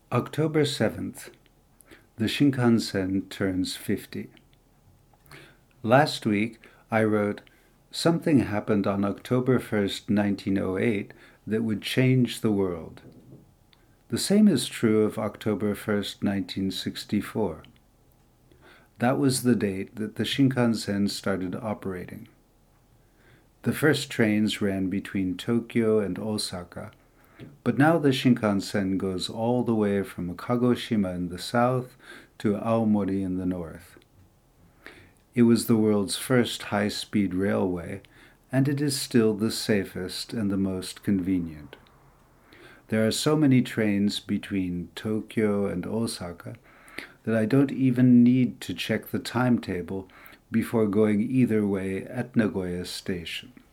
October 7th, the Shinkansen turns 50. Last week, I wrote, "Something happened on October 1st, 1908 that would change the world." The same is true of October 1st, 1964. That was the date that the Shinkansen started operating. The first trains ran between Tokyo and Osaka, but now the Shinkansen goes all the way from Kagoshima in the south to Aomori in the north. It was the world's first high-speed railway, and it is still the safest and the most convenient. There are so many trains between Tokyo and Osaka that I don't even need to check the timetable before going either way at Nagoya Station.